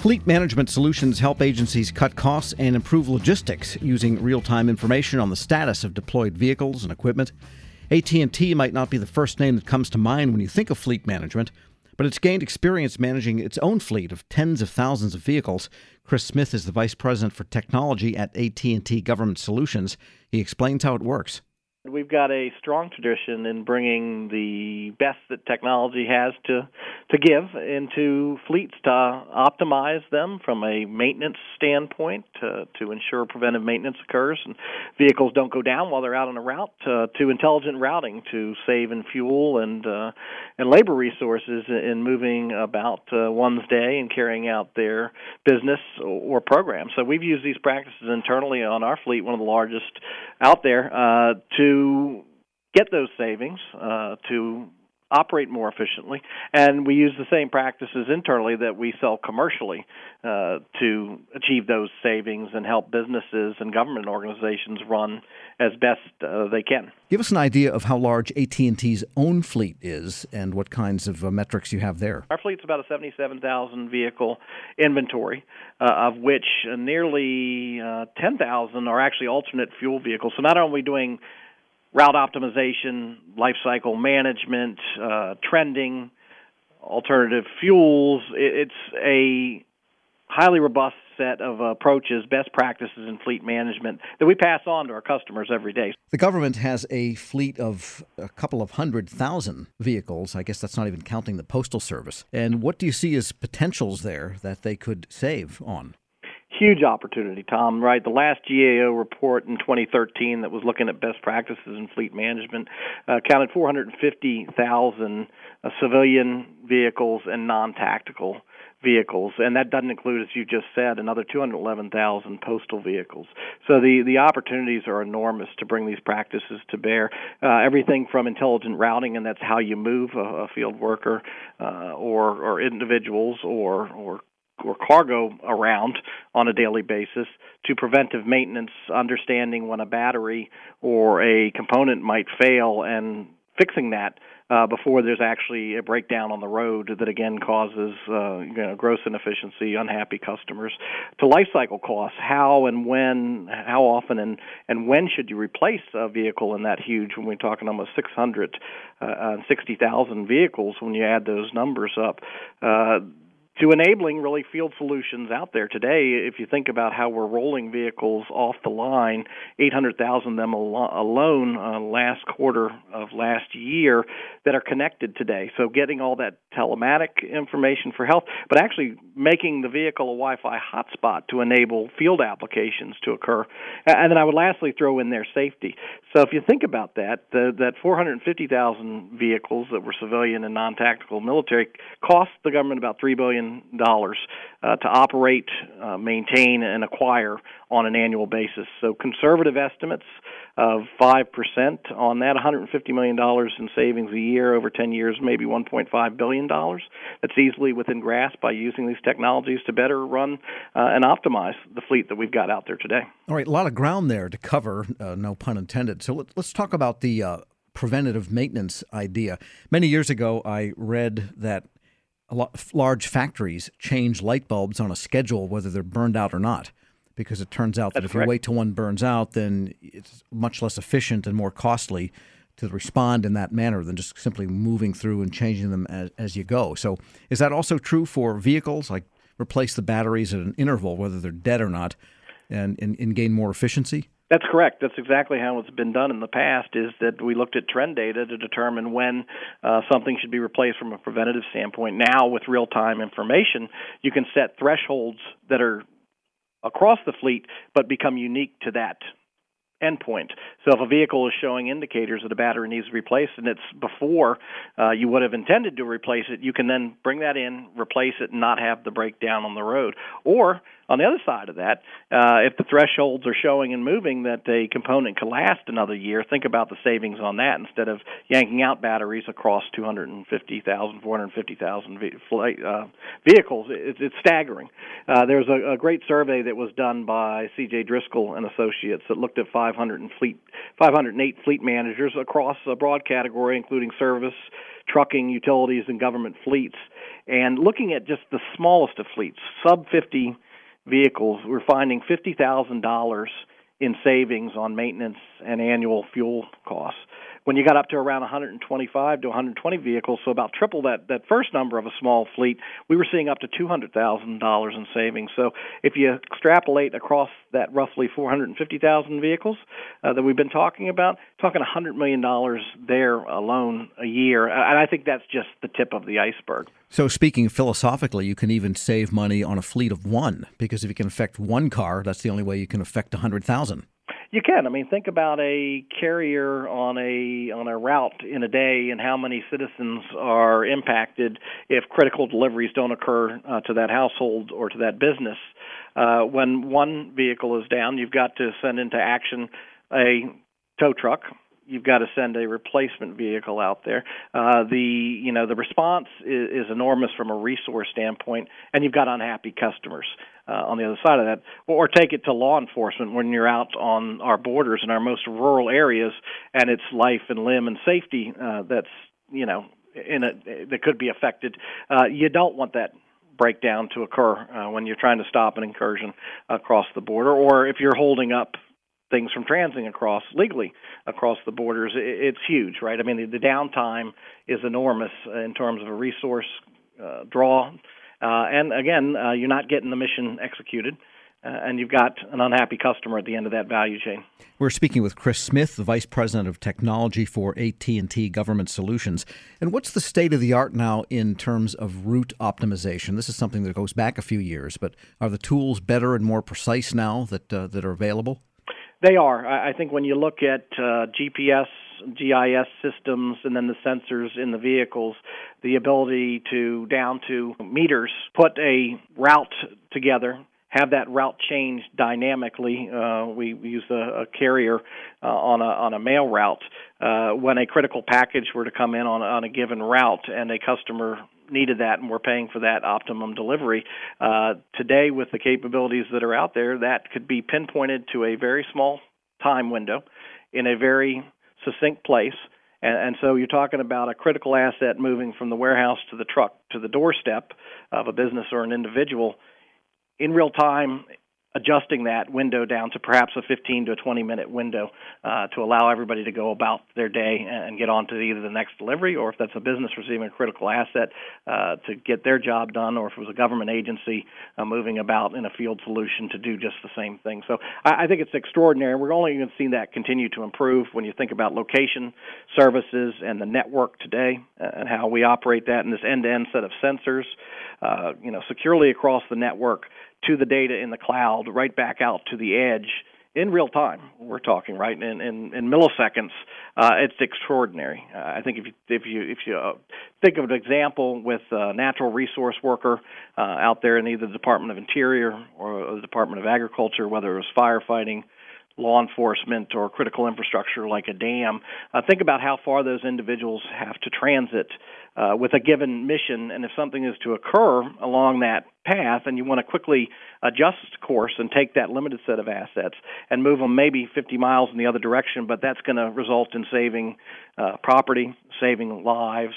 Fleet management solutions help agencies cut costs and improve logistics using real-time information on the status of deployed vehicles and equipment. AT&T might not be the first name that comes to mind when you think of fleet management, but it's gained experience managing its own fleet of tens of thousands of vehicles. Chris Smith is the Vice President for Technology at AT&T Government Solutions. He explains how it works. We've got a strong tradition in bringing the best that technology has to give into fleets to optimize them from a maintenance standpoint, to ensure preventive maintenance occurs and vehicles don't go down while they're out on a route, to intelligent routing to save in fuel and labor resources in moving about one's day and carrying out their business or program. So we've used these practices internally on our fleet, one of the largest out there, to get those savings, to operate more efficiently, and we use the same practices internally that we sell commercially to achieve those savings and help businesses and government organizations run as best they can. Give us an idea of how large AT&T's own fleet is and what kinds of metrics you have there. Our fleet's about a 77,000 vehicle inventory, of which nearly 10,000 are actually alternate fuel vehicles. So not only are we doing route optimization, life cycle management, trending, alternative fuels, it's a highly robust set of approaches, best practices in fleet management that we pass on to our customers every day. The government has a fleet of a couple of 100,000 vehicles. I guess that's not even counting the Postal Service. And what do you see as potentials there that they could save on? Huge opportunity, Tom, right? The last GAO report in 2013 that was looking at best practices in fleet management counted 450,000 civilian vehicles and non-tactical vehicles, and that doesn't include, as you just said, another 211,000 postal vehicles. So the opportunities are enormous to bring these practices to bear. Everything from intelligent routing, and that's how you move a field worker or individuals or cargo around on a daily basis, to preventive maintenance, understanding when a battery or a component might fail and fixing that before there's actually a breakdown on the road that again causes gross inefficiency, unhappy customers, to life cycle costs, how and when, how often and when should you replace a vehicle in that huge, when we're talking almost 660,000 vehicles when you add those numbers up, to enabling really field solutions out there today. If you think about how we're rolling vehicles off the line, 800,000 of them alone last quarter of last year that are connected today. So getting all that telematic information for health, but actually making the vehicle a Wi-Fi hotspot to enable field applications to occur. And then I would lastly throw in there safety. So if you think about that, that 450,000 vehicles that were civilian and non-tactical military cost the government about $3 billion to operate, maintain, and acquire on an annual basis. So conservative estimates of 5% on that, $150 million in savings a year over 10 years, maybe $1.5 billion. That's easily within grasp by using these technologies to better run and optimize the fleet that we've got out there today. All right, a lot of ground there to cover, no pun intended. So let's talk about the preventative maintenance idea. Many years ago, I read that large factories change light bulbs on a schedule whether they're burned out or not, because it turns out that if you wait till one burns out, then it's much less efficient and more costly to respond in that manner than just simply moving through and changing them as you go. So is that also true for vehicles, like replace the batteries at an interval, whether they're dead or not, and gain more efficiency? That's correct. That's exactly how it's been done in the past, is that we looked at trend data to determine when something should be replaced from a preventative standpoint. Now, with real-time information, you can set thresholds that are across the fleet but become unique to that endpoint. So if a vehicle is showing indicators that a battery needs to be replaced and it's before you would have intended to replace it, you can then bring that in, replace it, and not have the breakdown on the road. Or on the other side of that, if the thresholds are showing and moving that a component can last another year, think about the savings on that instead of yanking out batteries across 250,000, 450,000 vehicles. It's staggering. There's a great survey that was done by C.J. Driscoll and Associates that looked at 5 508 fleet managers across a broad category, including service, trucking, utilities, and government fleets. And looking at just the smallest of fleets, sub-50 vehicles, we're finding $50,000 in savings on maintenance and annual fuel costs. When you got up to around 125 to 120 vehicles, so about triple that first number of a small fleet, we were seeing up to $200,000 in savings. So if you extrapolate across that roughly 450,000 vehicles that we've been talking about, talking $100 million there alone a year. And I think that's just the tip of the iceberg. So speaking philosophically, you can even save money on a fleet of one, because if you can affect one car, that's the only way you can affect 100,000. You can. I mean, think about a carrier on a route in a day and how many citizens are impacted if critical deliveries don't occur to that household or to that business. When one vehicle is down, you've got to send into action a tow truck. You've got to send a replacement vehicle out there. The response is enormous from a resource standpoint, and you've got unhappy customers on the other side of that. Or take it to law enforcement when you're out on our borders in our most rural areas, and it's life and limb and safety that could be affected. You don't want that breakdown to occur when you're trying to stop an incursion across the border, or if you're holding up things from transiting legally across the borders. It's huge, right? I mean, the downtime is enormous in terms of a resource draw. And again, you're not getting the mission executed, and you've got an unhappy customer at the end of that value chain. We're speaking with Chris Smith, the Vice President of Technology for AT&T Government Solutions. And what's the state of the art now in terms of route optimization? This is something that goes back a few years, but are the tools better and more precise now that are available? They are. I think when you look at GPS, GIS systems, and then the sensors in the vehicles, the ability to, down to meters, put a route together, have that route change dynamically. We use a carrier on a mail route. When a critical package were to come in on a given route and a customer needed that and we're paying for that optimum delivery. Today, with the capabilities that are out there, that could be pinpointed to a very small time window in a very succinct place. And so you're talking about a critical asset moving from the warehouse to the truck to the doorstep of a business or an individual in real time, adjusting that window down to perhaps a 15 to a 20-minute window to allow everybody to go about their day and get on to either the next delivery, or if that's a business receiving a critical asset, to get their job done, or if it was a government agency moving about in a field solution to do just the same thing. So I think it's extraordinary. We're only going to see that continue to improve when you think about location services and the network today and how we operate that in this end-to-end set of sensors, securely across the network to the data in the cloud, right back out to the edge in real time. We're talking right in milliseconds. It's extraordinary. I think if you think of an example with a natural resource worker out there in either the Department of Interior or the Department of Agriculture, whether it was firefighting, law enforcement, or critical infrastructure like a dam, think about how far those individuals have to transit with a given mission, and if something is to occur along that path and you want to quickly adjust course and take that limited set of assets and move them maybe 50 miles in the other direction, but that's going to result in saving property, saving lives,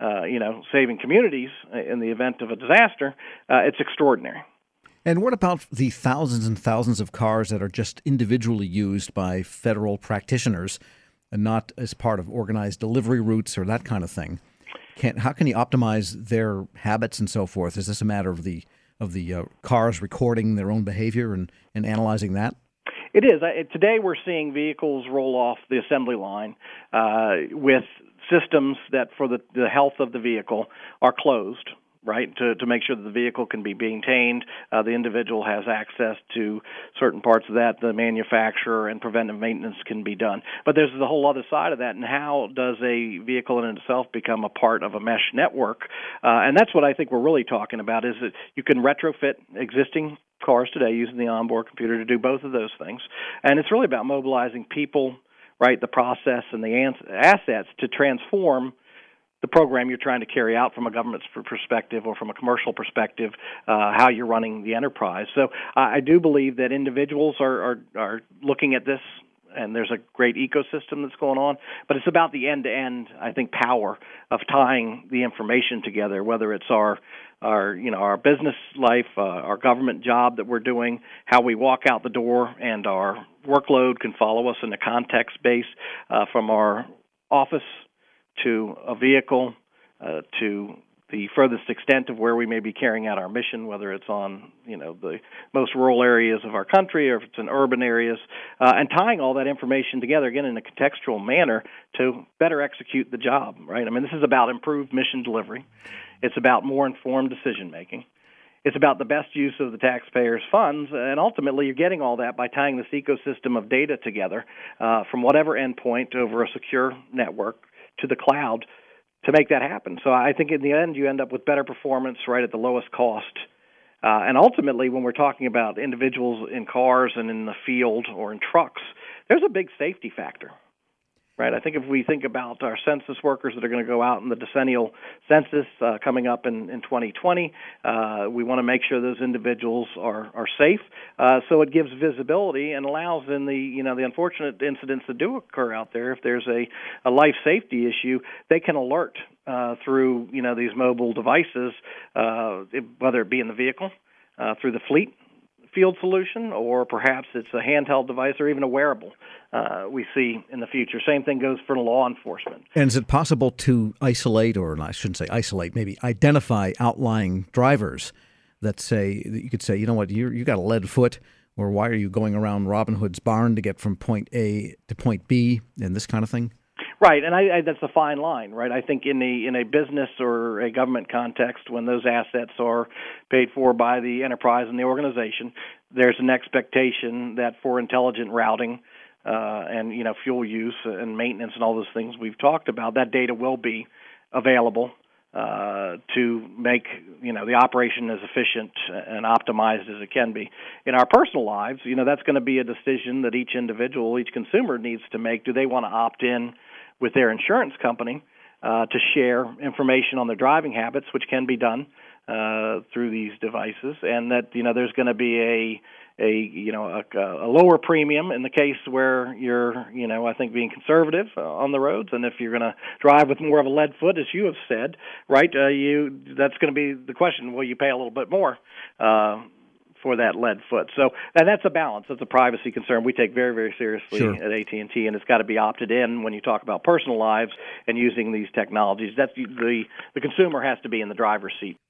saving communities in the event of a disaster, it's extraordinary. And what about the thousands and thousands of cars that are just individually used by federal practitioners and not as part of organized delivery routes or that kind of thing? How can you optimize their habits and so forth? Is this a matter of the cars recording their own behavior and analyzing that? It is. Today we're seeing vehicles roll off the assembly line with systems that for the health of the vehicle are closed, right, to make sure that the vehicle can be maintained. The individual has access to certain parts of that, the manufacturer, and preventive maintenance can be done. But there's the whole other side of that, and how does a vehicle in itself become a part of a mesh network? And that's what I think we're really talking about, is that you can retrofit existing cars today using the onboard computer to do both of those things. And it's really about mobilizing people, right, the process and the assets to transform the program you're trying to carry out from a government perspective or from a commercial perspective, how you're running the enterprise. So I do believe that individuals are looking at this and there's a great ecosystem that's going on. But it's about the end-to-end, I think, power of tying the information together, whether it's our business life, our government job that we're doing, how we walk out the door, and our workload can follow us in the context base from our office to a vehicle to the furthest extent of where we may be carrying out our mission, whether it's on the most rural areas of our country or if it's in urban areas, and tying all that information together again in a contextual manner to better execute the job. Right? I mean, this is about improved mission delivery. It's about more informed decision making. It's about the best use of the taxpayers' funds, and ultimately you're getting all that by tying this ecosystem of data together from whatever endpoint over a secure network to the cloud to make that happen. So I think in the end you end up with better performance right at the lowest cost. And ultimately when we're talking about individuals in cars and in the field or in trucks, there's a big safety factor. Right. I think if we think about our census workers that are going to go out in the decennial census coming up in 2020, we want to make sure those individuals are safe. So it gives visibility and allows in the unfortunate incidents that do occur out there. If there's a life safety issue, they can alert through these mobile devices, whether it be in the vehicle, through the fleet field solution, or perhaps it's a handheld device or even a wearable we see in the future. Same thing goes for law enforcement. And is it possible to isolate, or I shouldn't say isolate, maybe identify outlying drivers that you could say, you know what, you got a lead foot, or why are you going around Robin Hood's barn to get from point A to point B, and this kind of thing? Right, and I that's a fine line, right? I think in a business or a government context, when those assets are paid for by the enterprise and the organization, there's an expectation that for intelligent routing and fuel use and maintenance and all those things we've talked about, that data will be available to make the operation as efficient and optimized as it can be. In our personal lives, that's going to be a decision that each individual, each consumer needs to make. Do they want to opt in with their insurance company to share information on their driving habits, which can be done through these devices, and that there's going to be a lower premium in the case where you're I think being conservative on the roads, and if you're going to drive with more of a lead foot, as you have said, right, that's going to be the question. Will you pay a little bit more for that lead foot? So, and that's a balance. That's a privacy concern we take very, very seriously at AT&T, and it's got to be opted in when you talk about personal lives and using these technologies. That's the consumer has to be in the driver's seat.